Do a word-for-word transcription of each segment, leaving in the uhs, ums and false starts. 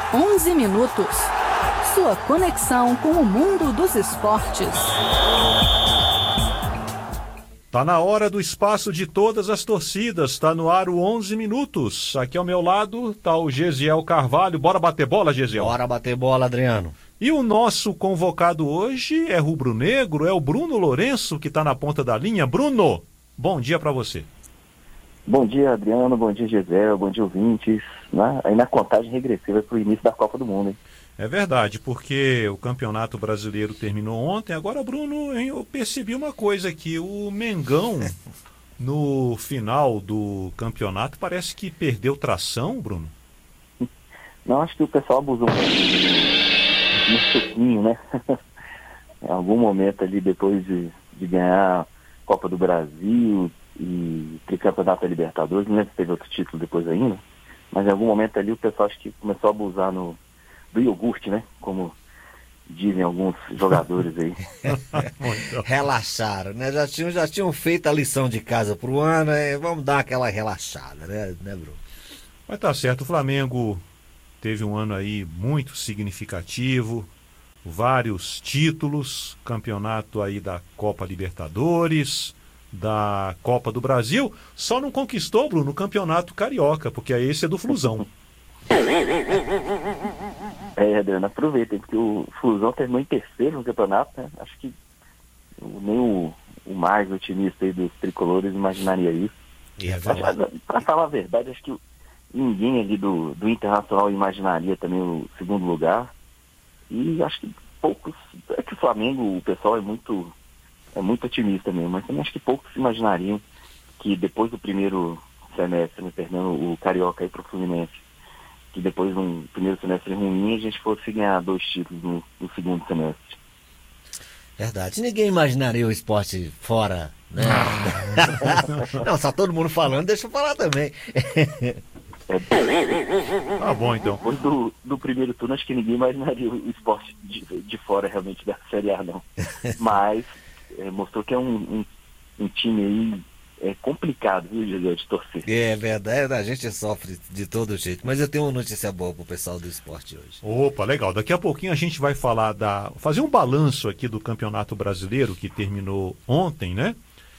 onze minutos. Sua conexão com o mundo dos esportes. Tá na hora do espaço de todas as torcidas, tá no ar o onze minutos. Aqui ao meu lado tá o Gesiel Carvalho. Bora bater bola, Gesiel? Bora bater bola, Adriano. E o nosso convocado hoje é rubro-negro, é o Bruno Lourenço, que tá na ponta da linha. Bruno, bom dia pra você. Bom dia, Adriano, bom dia, Gesiel, bom dia, ouvintes. Né? Aí na contagem regressiva para o início da Copa do Mundo, hein? É verdade, porque o Campeonato Brasileiro terminou ontem. Agora, Bruno, eu percebi uma coisa aqui. O Mengão, no final do campeonato, parece que perdeu tração, Bruno? Não, acho que o pessoal abusou um pouquinho no suquinho, né? Em algum momento ali, depois de, de ganhar a Copa do Brasil e tricampeonato da Libertadores, não lembro se teve outro título depois ainda, mas em algum momento ali o pessoal acho que começou a abusar no, do iogurte, né? Como dizem alguns jogadores aí. Relaxaram, né? Já tinham, já tinham feito a lição de casa pro ano, né? Vamos dar aquela relaxada, né, né, Bruno? Mas tá certo, o Flamengo teve um ano aí muito significativo, vários títulos, campeonato aí da Copa Libertadores, da Copa do Brasil, só não conquistou, Bruno, o campeonato carioca, porque aí esse é do Flusão. É, Adriano, aproveitem, porque o Flusão terminou em terceiro no campeonato, né? Acho que nem o, o mais otimista aí dos tricolores imaginaria isso. É Para falar a verdade, acho que ninguém ali do, do Internacional imaginaria também o segundo lugar. E acho que poucos... É que o Flamengo, o pessoal é muito... é muito otimista mesmo, mas também acho que poucos imaginariam que depois do primeiro semestre, né, perdendo o Carioca aí para o Fluminense, que depois de um primeiro semestre ruim, a gente fosse ganhar dois títulos no, no segundo semestre. Verdade. Ninguém imaginaria o esporte fora, né? Não, só todo mundo falando, deixa eu falar também. É, Tá bom, então. Depois do, do primeiro turno, acho que ninguém imaginaria o esporte de, de fora realmente da Série A, não. Mas é, mostrou que é um, um, um time aí é complicado, viu, Gesiel, de torcer. É verdade, a gente sofre de todo jeito. Mas eu tenho uma notícia boa pro pessoal do esporte hoje. Opa, legal. Daqui a pouquinho a gente vai falar da... fazer um balanço aqui do Campeonato Brasileiro, que terminou ontem, né?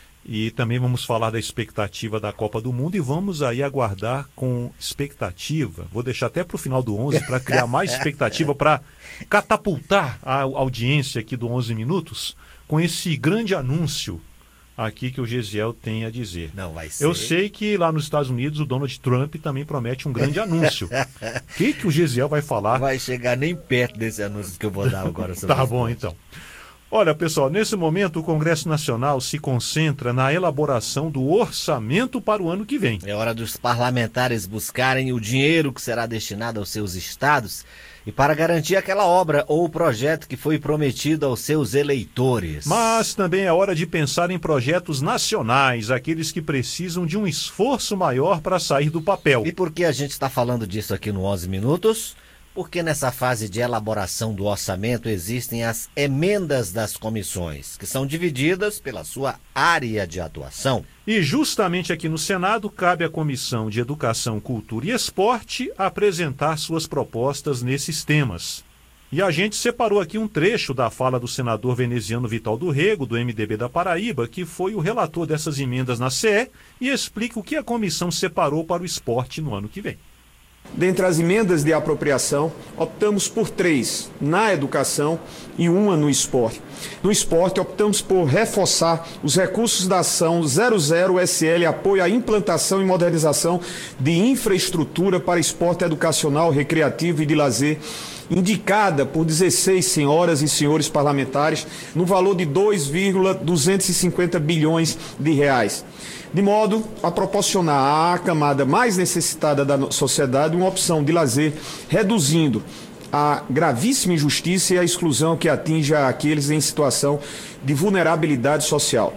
E também vamos falar da expectativa da Copa do Mundo e vamos aí aguardar com expectativa. Vou deixar até para o final do onze para criar mais expectativa, para catapultar a audiência aqui do onze minutos com esse grande anúncio aqui que o Gesiel tem a dizer. Não vai ser. Eu sei que lá nos Estados Unidos o Donald Trump também promete um grande anúncio. O que, que o Gesiel vai falar? Não vai chegar nem perto desse anúncio que eu vou dar agora. Sobre Tá bom, então. Olha, pessoal, nesse momento o Congresso Nacional se concentra na elaboração do orçamento para o ano que vem. É hora dos parlamentares buscarem o dinheiro que será destinado aos seus estados e para garantir aquela obra ou projeto que foi prometido aos seus eleitores. Mas também é hora de pensar em projetos nacionais, aqueles que precisam de um esforço maior para sair do papel. E por que a gente está falando disso aqui no onze minutos? Porque nessa fase de elaboração do orçamento existem as emendas das comissões, que são divididas pela sua área de atuação. E justamente aqui no Senado cabe à Comissão de Educação, Cultura e Esporte apresentar suas propostas nesses temas. E a gente separou aqui um trecho da fala do senador veneziano Vital do Rego, do M D B da Paraíba, que foi o relator dessas emendas na C E, e explica o que a comissão separou para o esporte no ano que vem. Dentre as emendas de apropriação, optamos por três na educação e uma no esporte. No esporte, optamos por reforçar os recursos da ação zero zero S L Apoio à Implantação e Modernização de Infraestrutura para Esporte Educacional, Recreativo e de Lazer, indicada por dezesseis senhoras e senhores parlamentares, no valor de dois vírgula duzentos e cinquenta bilhões de reais. De modo a proporcionar à camada mais necessitada da sociedade uma opção de lazer, reduzindo a gravíssima injustiça e a exclusão que atinge aqueles em situação de vulnerabilidade social.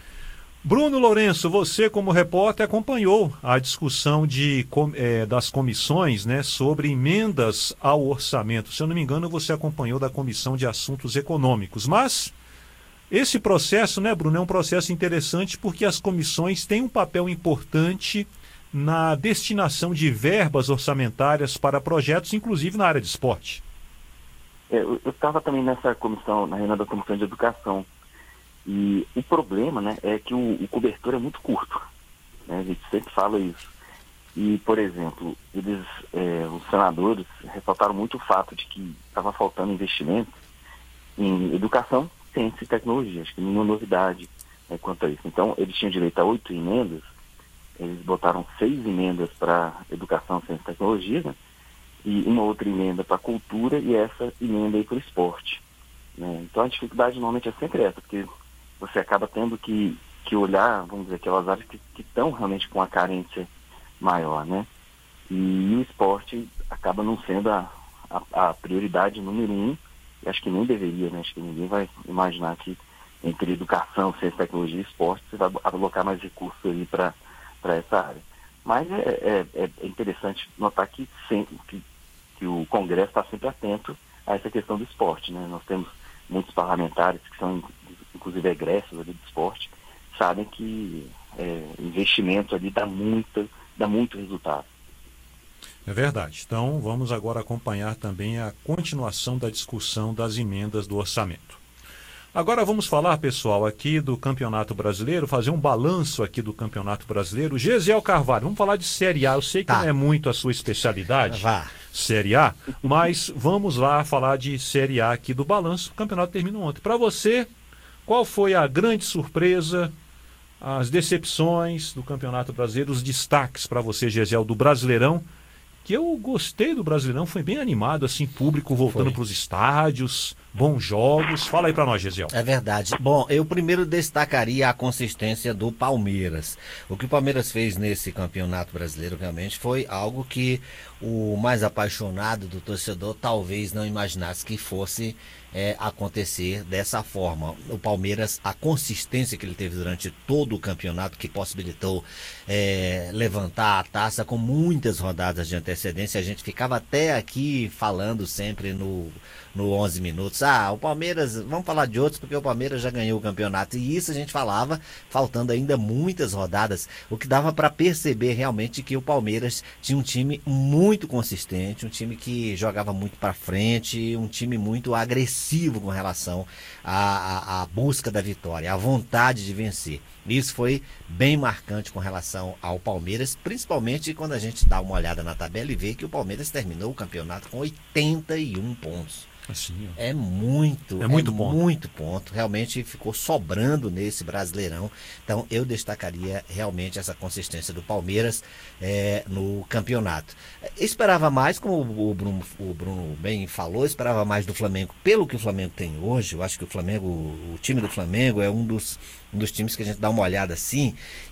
Bruno Lourenço, você como repórter acompanhou a discussão de, é, das comissões, né, sobre emendas ao orçamento. Se eu não me engano, você acompanhou da Comissão de Assuntos Econômicos. Mas esse processo, né, Bruno, é um processo interessante porque as comissões têm um papel importante na destinação de verbas orçamentárias para projetos, inclusive na área de esporte. É, eu estava também nessa comissão, na reunião da Comissão de Educação, e o problema, né, é que o, o cobertor é muito curto, né, a gente sempre fala isso. E, por exemplo, eles, é, os senadores ressaltaram muito o fato de que estava faltando investimento em educação, ciência e tecnologia. Acho que nenhuma novidade, né, quanto a isso. Então, eles tinham direito a oito emendas, eles botaram seis emendas para educação, ciência e tecnologia, né, e uma outra emenda para cultura e essa emenda aí para o esporte, né? Então, a dificuldade normalmente é sempre essa, porque você acaba tendo que, que olhar, vamos dizer, aquelas áreas que estão realmente com a carência maior, né? E o esporte acaba não sendo a, a, a prioridade número um, e acho que nem deveria, né? Acho que ninguém vai imaginar que entre educação, ciência, tecnologia e esporte você vai alocar mais recursos aí para essa área. Mas é, é, é interessante notar que, sempre, que, que o Congresso está sempre atento a essa questão do esporte, né? Nós temos muitos parlamentares que são, inclusive, egressos ali do esporte, sabem que é, investimento ali dá muito, dá muito resultado. É verdade. Então, vamos agora acompanhar também a continuação da discussão das emendas do orçamento. Agora vamos falar, pessoal, aqui do Campeonato Brasileiro, fazer um balanço aqui do Campeonato Brasileiro. Gesiel Carvalho, vamos falar de Série A. Eu sei que tá. Não é muito a sua especialidade, Vá. Série A, mas vamos lá falar de Série A aqui do balanço. O campeonato terminou ontem. Para você, qual foi a grande surpresa, as decepções do Campeonato Brasileiro, os destaques para você, Gesiel, do Brasileirão? Que eu gostei do Brasileirão, foi bem animado, assim, público voltando para os estádios, bons jogos. Fala aí para nós, Gesiel. É verdade. Bom, eu primeiro destacaria a consistência do Palmeiras. O que o Palmeiras fez nesse Campeonato Brasileiro realmente foi algo que o mais apaixonado do torcedor talvez não imaginasse que fosse é, acontecer dessa forma. O Palmeiras, a consistência que ele teve durante todo o campeonato, que possibilitou é, levantar a taça com muitas rodadas de antecedência. A gente ficava até aqui falando sempre no, no onze minutos, ah, o Palmeiras, vamos falar de outros porque o Palmeiras já ganhou o campeonato, e isso a gente falava faltando ainda muitas rodadas, o que dava para perceber realmente que o Palmeiras tinha um time muito consistente, um time que jogava muito para frente, um time muito agressivo com relação à, à, à busca da vitória, à vontade de vencer. Isso foi bem marcante com relação ao Palmeiras, principalmente quando a gente dá uma olhada na tabela e vê que o Palmeiras terminou o campeonato com oitenta e um pontos. Assim, é muito, é muito é ponto. muito ponto. Realmente ficou sobrando nesse Brasileirão. Então eu destacaria realmente essa consistência do Palmeiras é, no campeonato. Esperava mais, como o Bruno, o Bruno bem falou, esperava mais do Flamengo. Pelo que o Flamengo tem hoje, eu acho que o Flamengo, o time do Flamengo é um dos, um dos times que a gente dá uma olhada assim.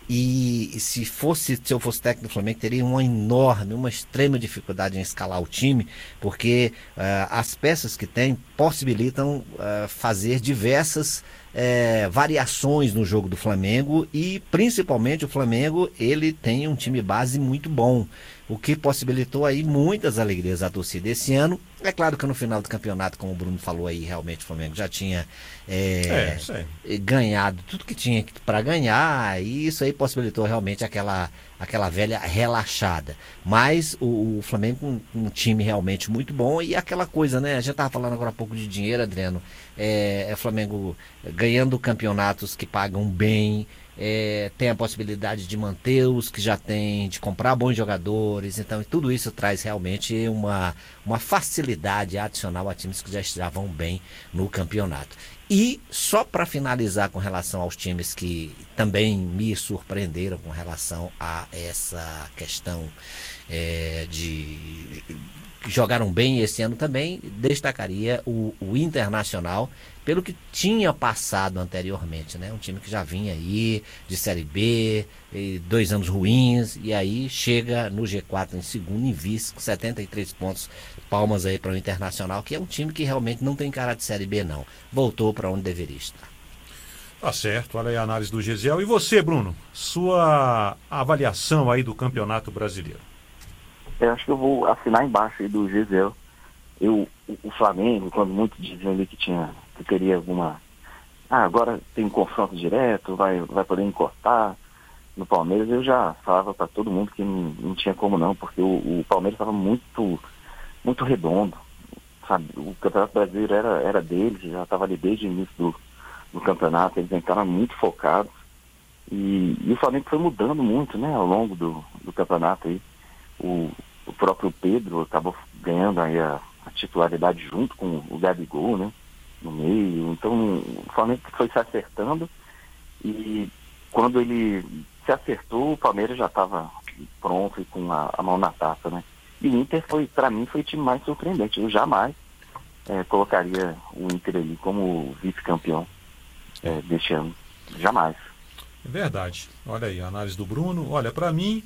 E, e se fosse, se eu fosse técnico do Flamengo, teria uma enorme, uma extrema dificuldade em escalar o time, porque uh, as peças que tem possibilitam uh, fazer diversas uh, variações no jogo do Flamengo, e principalmente o Flamengo, ele tem um time base muito bom, o que possibilitou aí muitas alegrias à torcida esse ano. É claro que no final do campeonato, como o Bruno falou aí, realmente o Flamengo já tinha é, é, ganhado tudo que tinha para ganhar, e isso aí possibilitou realmente aquela, aquela velha relaxada. Mas o, o Flamengo com um, um time realmente muito bom, e aquela coisa, né? A gente estava falando agora há pouco de dinheiro, Adriano. É, é o Flamengo ganhando campeonatos que pagam bem. É, tem a possibilidade de manter os que já tem, de comprar bons jogadores, então tudo isso traz realmente uma, uma facilidade adicional a times que já estavam bem no campeonato. E só para finalizar com relação aos times que também me surpreenderam com relação a essa questão é, de que jogaram bem esse ano também, destacaria o, o Internacional, pelo que tinha passado anteriormente, né? Um time que já vinha aí de Série B, dois anos ruins, e aí chega no G quatro em segundo, em vice, com setenta e três pontos. Palmas aí para o Internacional, que é um time que realmente não tem cara de Série B, não. Voltou para onde deveria estar. Tá certo, olha aí a análise do Gesiel. E você, Bruno, sua avaliação aí do Campeonato Brasileiro? Eu acho que eu vou assinar embaixo aí do Gesiel. Eu, o, o Flamengo, quando muitos diziam ali que tinha, que teria alguma... Ah, agora tem um confronto direto, vai, vai poder encostar. no Palmeiras, eu já falava para todo mundo que não, não tinha como não, porque o, o Palmeiras estava muito, muito redondo, sabe? O Campeonato Brasileiro era, era deles, já estava ali desde o início do, do campeonato, eles entraram muito focados, e, e o Flamengo foi mudando muito, né, ao longo do, do campeonato aí. O, o próprio Pedro acabou ganhando aí a, a titularidade junto com o Gabigol, né, no meio. Então o Flamengo foi se acertando, e quando ele se acertou, o Palmeiras já estava pronto e com a, a mão na taça, né. E o Inter foi, para mim, foi o time mais surpreendente. Eu jamais é, colocaria o Inter ali como vice-campeão é, deste ano. Jamais. É verdade. Olha aí, a análise do Bruno. Olha, para mim,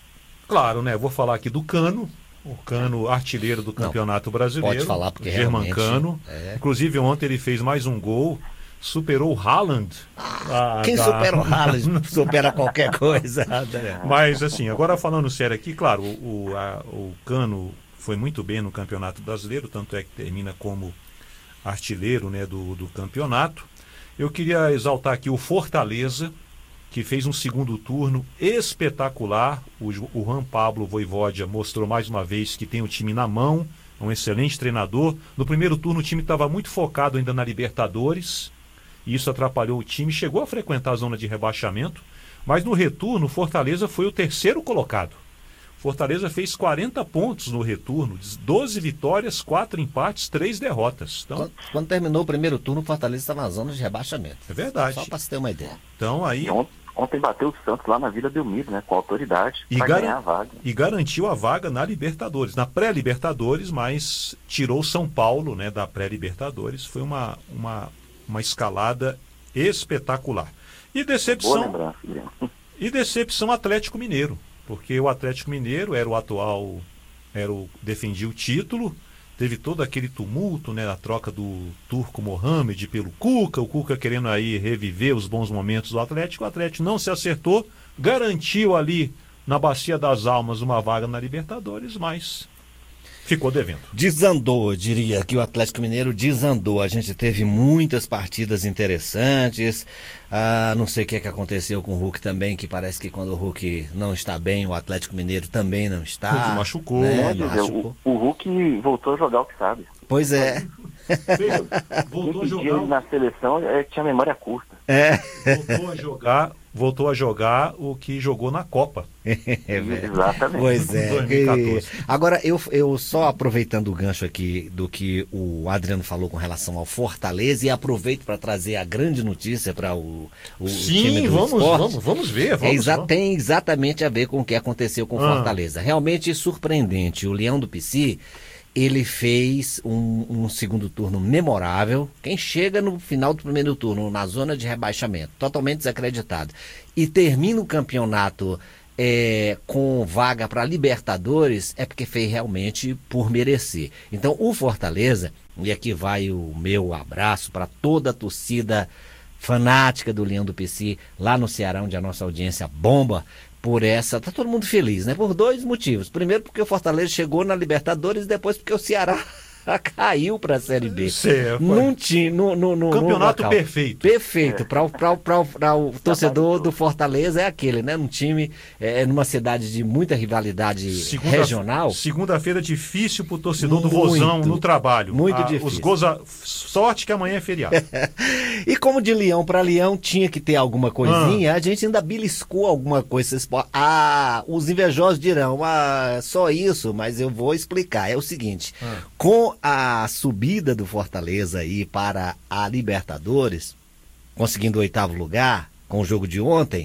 claro, né? Vou falar aqui do Cano, o Cano artilheiro do Campeonato Não, Brasileiro. Pode falar, porque Germancano. É. Inclusive, ontem ele fez mais um gol, superou o Haaland. Ah, Quem tá. supera o Haaland supera qualquer coisa. Mas, assim, agora falando sério aqui, claro, o, a, o Cano foi muito bem no Campeonato Brasileiro, tanto é que termina como artilheiro, né, do, do campeonato. Eu queria exaltar aqui o Fortaleza, que fez um segundo turno espetacular. O, o Juan Pablo Vojvoda mostrou mais uma vez que tem o time na mão, é um excelente treinador. No primeiro turno o time estava muito focado ainda na Libertadores, e isso atrapalhou o time, chegou a frequentar a zona de rebaixamento, mas no retorno o Fortaleza foi o terceiro colocado. Fortaleza fez quarenta pontos no retorno, doze vitórias, quatro empates, três derrotas. Então, Quando, quando terminou o primeiro turno, o Fortaleza estava na zona de rebaixamento. é verdade. Só para você ter uma ideia. Então aí... E ontem, ontem bateu o Santos lá na Vila Belmiro, né, com autoridade, E, para gar... ganhar a vaga. e garantiu a vaga na Libertadores, na pré-Libertadores, mas tirou São Paulo, né, da pré-Libertadores. Foi uma, uma, uma escalada espetacular. E Boa decepção, lembrança, Guilherme. e decepção Atlético Mineiro, porque o Atlético Mineiro era o atual, era o, defendia o título, teve todo aquele tumulto, né, a troca do Turco Mohamed pelo Cuca, o Cuca querendo aí reviver os bons momentos do Atlético, o Atlético não se acertou, garantiu ali na Bacia das Almas uma vaga na Libertadores, mas ficou devendo. Desandou, eu diria que o Atlético Mineiro desandou. A gente teve muitas partidas interessantes. Ah, não sei o que, é que aconteceu com o Hulk também, que parece que quando o Hulk não está bem, o Atlético Mineiro também não está. O Hulk machucou, né? Quer dizer, Machucou. o, o Hulk voltou a jogar o que sabe. Pois é. Voltou a Quem pedia ele jogar, na seleção é, tinha memória curta. É. voltou a jogar, voltou a jogar o que jogou na Copa. É verdade. Exatamente. Pois é. dois mil e quatorze. E, agora, eu, eu só aproveitando o gancho aqui do que o Adriano falou com relação ao Fortaleza, e aproveito para trazer a grande notícia para o, o time Sim, do vamos, esporte. vamos, vamos ver. É Vamos, exa- vamos. Tem exatamente a ver com o que aconteceu com o Ah. Fortaleza. Realmente surpreendente. O Leão do Pici, ele fez um, um segundo turno memorável. Quem chega no final do primeiro turno, na zona de rebaixamento, totalmente desacreditado, e termina o campeonato é, com vaga para Libertadores, é porque fez realmente por merecer. Então o Fortaleza, e aqui vai o meu abraço para toda a torcida fanática do Leão do Pici, lá no Ceará, onde a nossa audiência bomba por essa. Tá todo mundo feliz, né? Por dois motivos. Primeiro, porque o Fortaleza chegou na Libertadores, e depois porque o Ceará caiu para a Série B. Certo. Num time, no, no, no, Campeonato no local. perfeito. Perfeito. Para o torcedor do Fortaleza é aquele, né? Num time, é, numa cidade de muita rivalidade Segunda- regional. Segunda-feira difícil pro torcedor do Muito, Vozão no trabalho. muito Ah, difícil. Os goza... Sorte que amanhã é feriado. E como de leão para leão tinha que ter alguma coisinha, a gente ainda beliscou alguma coisa. Vocês po- Ah, os invejosos dirão, ah, só isso, mas eu vou explicar. É o seguinte, Ah. com a subida do Fortaleza aí para a Libertadores, conseguindo o oitavo lugar, com o jogo de ontem,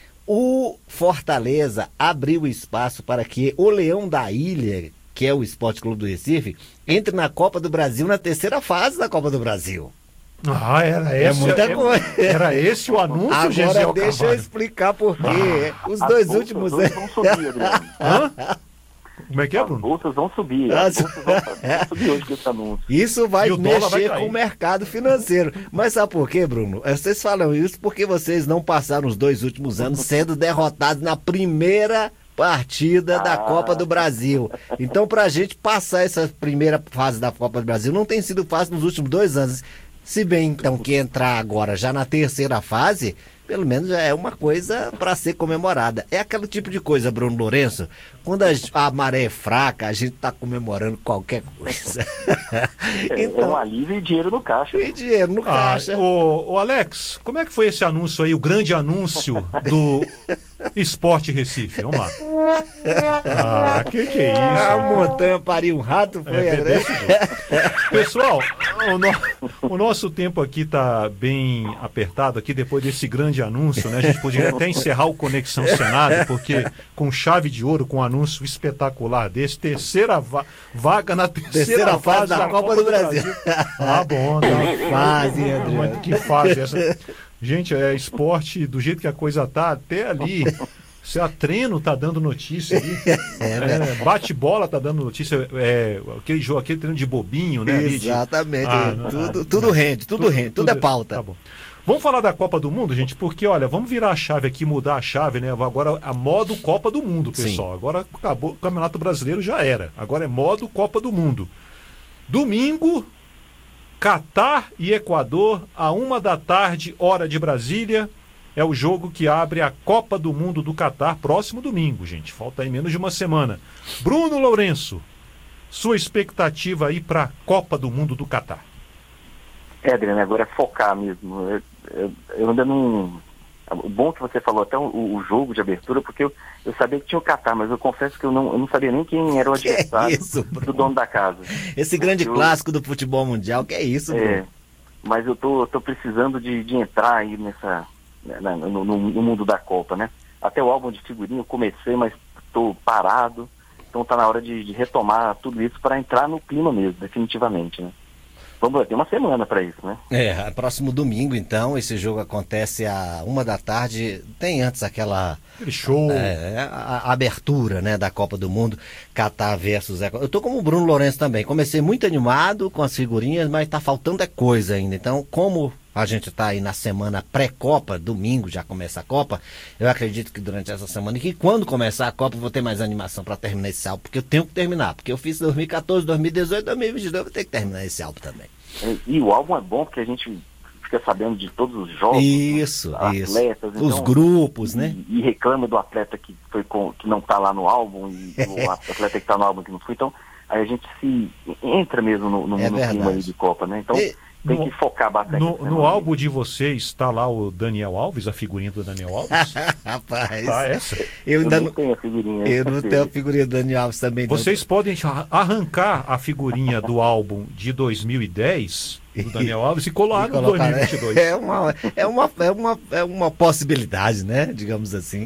o Fortaleza abriu espaço para que o Leão da Ilha, que é o Esporte Clube do Recife, entre na Copa do Brasil, na terceira fase da Copa do Brasil. Ah, era É esse, muita coisa. Era esse o anúncio, Agora Gesiel deixa eu Carvalho. explicar por quê. Os As dois bolsas últimos hoje anos. vão subir, Adriano. Hã? Como é que é, As Bruno? bolsas vão subir. As- As bolsas vão, vão subir hoje com esse anúncio. Isso vai E o dólar mexer vai cair. com o mercado financeiro. Mas sabe por quê, Bruno? Vocês falam isso porque vocês não passaram os dois últimos anos sendo derrotados na primeira partida da Ah. Copa do Brasil. Então, pra gente passar essa primeira fase da Copa do Brasil, não tem sido fácil nos últimos dois anos. Se bem, então, que entrar agora já na terceira fase, pelo menos é uma coisa para ser comemorada. É aquele tipo de coisa, Bruno Lourenço, quando a, a maré é fraca, a gente tá comemorando qualquer coisa. É, então, é um alívio e dinheiro no caixa. E dinheiro no Ah, caixa. ô, ô Alex, como é que foi esse anúncio aí, o grande anúncio do Esporte Recife? Vamos lá. Ah, que que é isso? A montanha pariu um rato, foi, É, André? Pessoal, o, no- o nosso tempo aqui tá bem apertado aqui depois desse grande anúncio, né? A gente poderia até encerrar o Conexão Senado, porque com chave de ouro, com um anúncio espetacular desse, terceira va- vaga na terceira, Terceira fase da Copa do Brasil. Ah, bom, tá. Fase, André. Mas que fase essa? Gente, é esporte do jeito que a coisa tá, até ali. Se a treino tá dando notícia ali. É, bate-bola tá dando notícia. É, aquele jogo, aquele treino de bobinho, né? ali de- Exatamente. Ah, não, tudo não, tudo não. rende, tudo, rende, tudo, é pauta. Tá bom. Vamos falar da Copa do Mundo, gente, porque, olha, vamos virar a chave aqui, mudar a chave, né? Agora a modo Copa do Mundo, pessoal. Sim. Agora acabou, o Campeonato Brasileiro já era. Agora é modo Copa do Mundo. Domingo, Catar e Equador, a uma da tarde, hora de Brasília. É o jogo que abre a Copa do Mundo do Catar, próximo domingo, gente. Falta aí menos de uma semana. Bruno Lourenço, sua expectativa aí para a Copa do Mundo do Catar? É, Adriano, agora é focar mesmo. Eu, eu, eu ainda não... O bom que você falou até o, o jogo de abertura, porque eu, eu sabia que tinha o Catar, mas eu confesso que eu não, eu não sabia nem quem era o Que adversário isso, Bruno? do dono da casa. Esse grande Eu- clássico do futebol mundial, que é isso, Bruno? É, mas eu tô, tô precisando de, de entrar aí nessa, na- no, no- no mundo da Copa, né? Até o álbum de figurinha eu comecei, mas tô parado. Então tá na hora de, de retomar tudo isso para entrar no clima mesmo, definitivamente, né? Vamos lá, tem uma semana para isso, né? É, próximo domingo, então, esse jogo acontece a uma da tarde. Tem antes aquela Aquele show. é, a, a abertura, né, da Copa do Mundo, Catar versus Equador. Eu tô como o Bruno Lourenço também. Comecei muito animado com as figurinhas, mas tá faltando é coisa ainda. Então, como a gente tá aí na semana pré-Copa, domingo já começa a Copa, eu acredito que durante essa semana e que quando começar a Copa eu vou ter mais animação para terminar esse álbum, porque eu tenho que terminar, porque eu fiz dois mil e quatorze, dois mil e dezoito, dois mil e vinte e dois, eu vou ter que terminar esse álbum também. E, e o álbum é bom porque a gente fica sabendo de todos os jogos, Isso, os isso. atletas, Os então, grupos, né? E, e reclama do atleta que, foi com, que não tá lá no álbum e o atleta que tá no álbum que não foi. Então, aí a gente se entra mesmo no, no, É no verdade. clima aí de Copa, né? Então, E- tem no- que focar bastante. No, nessa no semana. álbum de vocês está lá o Daniel Alves, a figurinha do Daniel Alves? Rapaz, Tá essa? eu Eu ainda não não, tenho a figurinha. eu não dele. tenho a figurinha do Daniel Alves também. não. Vocês podem arran- arrancar a figurinha do álbum de dois mil e dez, do Daniel Alves, e colar E no colocar, dois mil e vinte e dois. né? É uma, é, uma, é, uma, é uma possibilidade, né? Digamos assim.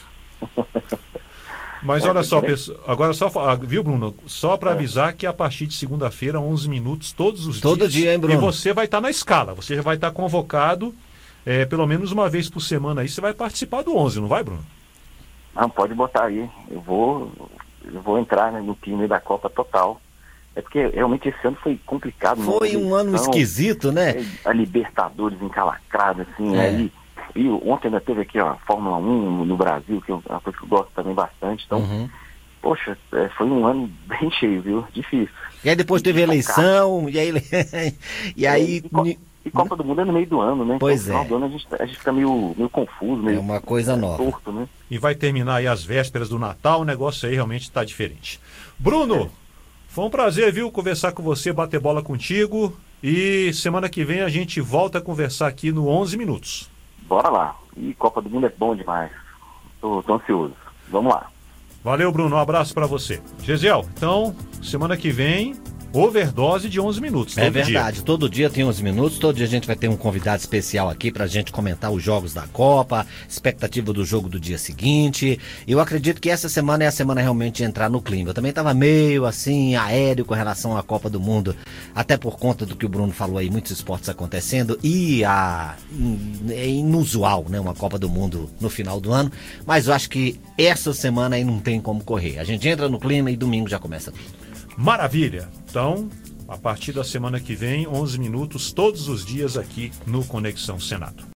Mas olha só, pessoal, agora só, fa- ah, viu, Bruno? Só para avisar que a partir de segunda-feira, onze minutos, todos os Todo dias. dia, hein, Bruno? E você vai estar na escala, você já vai estar convocado é, pelo menos uma vez por semana aí, você vai participar do onze, não vai, Bruno? Não, pode botar aí. Eu vou, eu vou entrar, né, no time da Copa total. É porque realmente esse ano foi complicado. né? Foi um ano Eleição, esquisito, né? A Libertadores encalacrada, assim, É. aí. E ontem ainda teve aqui ó, a Fórmula um no Brasil, que é uma coisa que eu gosto também bastante. Então, Uhum. poxa, é, foi um ano bem cheio, viu? Difícil. E aí depois teve eleição, e aí. e aí. E, Co- e Copa do Mundo é no meio do ano, né? Pois então, no é. final do ano a gente, a gente fica meio, meio confuso, meio É uma coisa nova. torto, né? E vai terminar aí as vésperas do Natal, o negócio aí realmente está diferente. Bruno, foi um prazer, viu, conversar com você, bater bola contigo. E semana que vem a gente volta a conversar aqui no onze minutos. Bora lá. E Copa do Mundo é bom demais. Tô, tô ansioso. Vamos lá. Valeu, Bruno. Um abraço para você. Gesiel, então, semana que vem, overdose de onze minutos. É todo dia. verdade, todo dia tem onze minutos, todo dia a gente vai ter um convidado especial aqui pra gente comentar os jogos da Copa, expectativa do jogo do dia seguinte. Eu acredito que essa semana é a semana realmente de entrar no clima. Eu também tava meio assim, aéreo com relação à Copa do Mundo, até por conta do que o Bruno falou aí, muitos esportes acontecendo e a é inusual, né, uma Copa do Mundo no final do ano, mas eu acho que essa semana aí não tem como correr. A gente entra no clima e domingo já começa tudo. Maravilha. Então, a partir da semana que vem, onze minutos, todos os dias aqui no Conexão Senado.